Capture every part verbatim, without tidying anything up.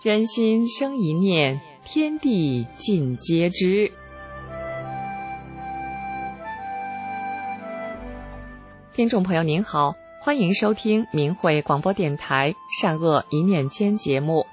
人心生一念，天地尽皆知。听众朋友您好，欢迎收听明慧广播电台善恶一念间节目。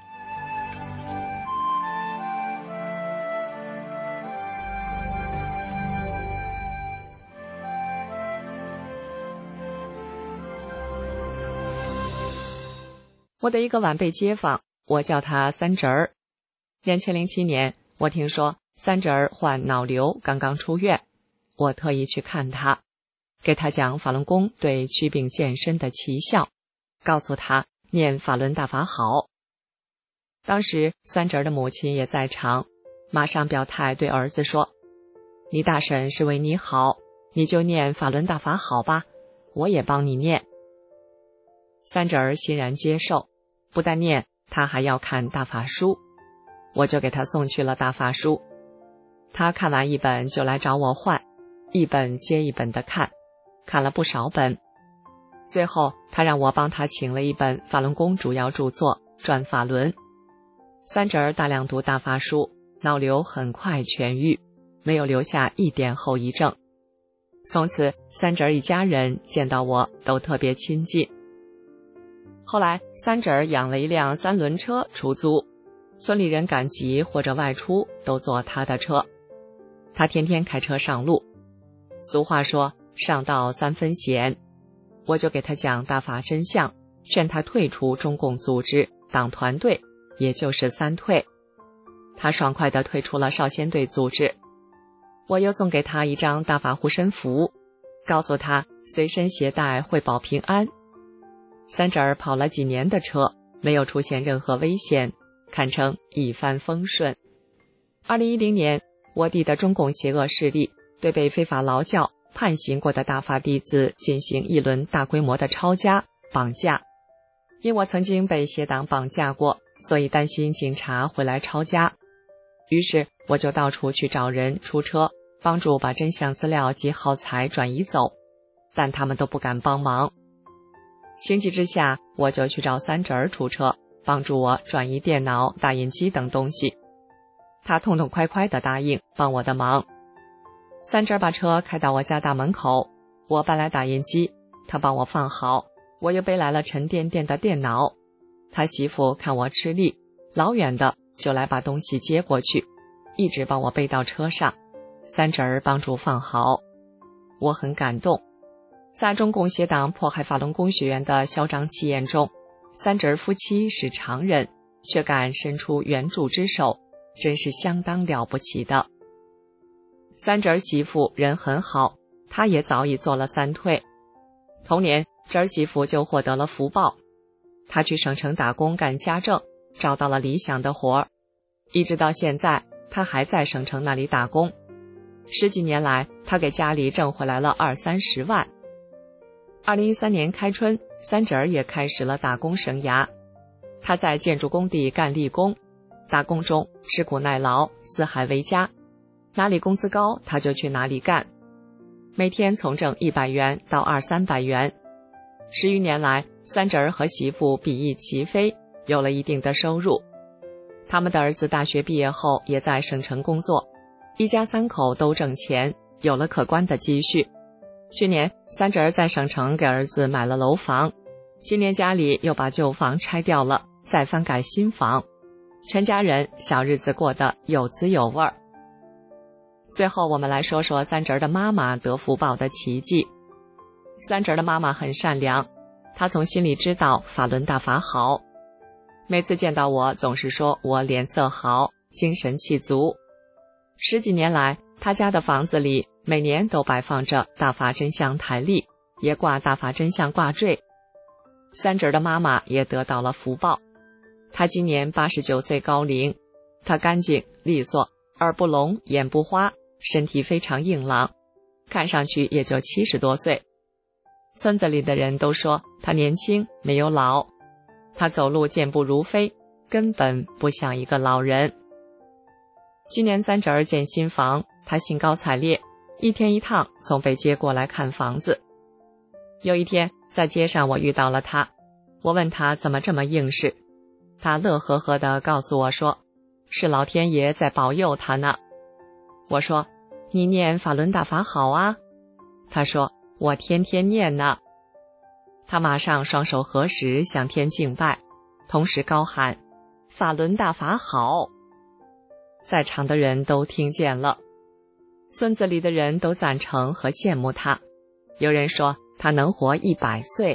我的一个晚辈街坊，我叫他三侄儿。两千零七年，我听说三侄儿患脑瘤，刚刚出院，我特意去看他，给他讲法轮功对祛病健身的奇效，告诉他念法轮大法好。当时三侄儿的母亲也在场，马上表态对儿子说：“你大婶是为你好，你就念法轮大法好吧，我也帮你念。”三侄儿欣然接受，不但念，他还要看大法书，我就给他送去了大法书。他看完一本就来找我换，一本接一本的看，看了不少本。最后他让我帮他请了一本法轮功主要著作《转法轮》。三侄儿大量读大法书，脑瘤很快痊愈，没有留下一点后遗症。从此三侄儿一家人见到我都特别亲近。后来三侄儿养了一辆三轮车出租，村里人赶集或者外出都坐他的车，他天天开车上路。俗话说上道三分险，我就给他讲大法真相，劝他退出中共组织党团队，也就是三退。他爽快地退出了少先队组织。我又送给他一张大法护身符，告诉他随身携带会保平安。三侄儿跑了几年的车，没有出现任何危险，堪称一帆风顺。二零一零年，我地的中共邪恶势力对被非法劳教判刑过的大法弟子进行一轮大规模的抄家绑架。因我曾经被邪党绑架过，所以担心警察会来抄家，于是我就到处去找人出车，帮助把真相资料及耗材转移走，但他们都不敢帮忙。情急之下，我就去找三侄儿出车，帮助我转移电脑、打印机等东西。他痛痛快快地答应帮我的忙。三侄儿把车开到我家大门口，我搬来打印机，他帮我放好，我又背来了沉甸甸的电脑。他媳妇看我吃力，老远的就来把东西接过去，一直帮我背到车上，三侄儿帮助放好。我很感动。在中共邪党迫害法轮功学员的嚣张气焰中，三侄儿夫妻是常人，却敢伸出援助之手，真是相当了不起的。三侄儿媳妇人很好，她也早已做了三退。同年，侄儿媳妇就获得了福报，她去省城打工干家政，找到了理想的活儿，一直到现在，她还在省城那里打工。十几年来，她给家里挣回来了二三十万。二零一三年开春，三侄儿也开始了打工生涯。他在建筑工地干力工，打工中吃苦耐劳，四海为家，哪里工资高他就去哪里干，每天从挣一百元到二三百元。十余年来，三侄儿和媳妇比翼齐飞，有了一定的收入。他们的儿子大学毕业后也在省城工作，一家三口都挣钱，有了可观的积蓄。去年三侄儿在省城给儿子买了楼房，今年家里又把旧房拆掉了，再翻盖新房，全家人小日子过得有滋有味儿。最后我们来说说三侄儿的妈妈得福报的奇迹。三侄儿的妈妈很善良，她从心里知道法轮大法好，每次见到我总是说我脸色好，精神气足。十几年来，她家的房子里每年都摆放着大法真相台历，也挂大法真相挂坠。三侄儿的妈妈也得到了福报，她今年八十九岁高龄，她干净利索，耳不聋眼不花，身体非常硬朗，看上去也就七十多岁。村子里的人都说她年轻没有老，她走路健步如飞，根本不像一个老人。今年三侄儿建新房，她兴高采烈，一天一趟从北街过来看房子。有一天在街上我遇到了她，我问她怎么这么硬实， 他乐呵呵地告诉我说，是老天爷在保佑他呢。我说，你念法轮大法好啊。他说，我天天念呢。他马上双手合十向天敬拜，同时高喊，法轮大法好。在场的人都听见了，村子里的人都赞成和羡慕他，有人说他能活一百岁。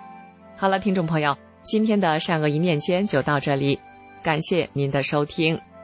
好了，听众朋友，今天的善恶一念间就到这里，感谢您的收听。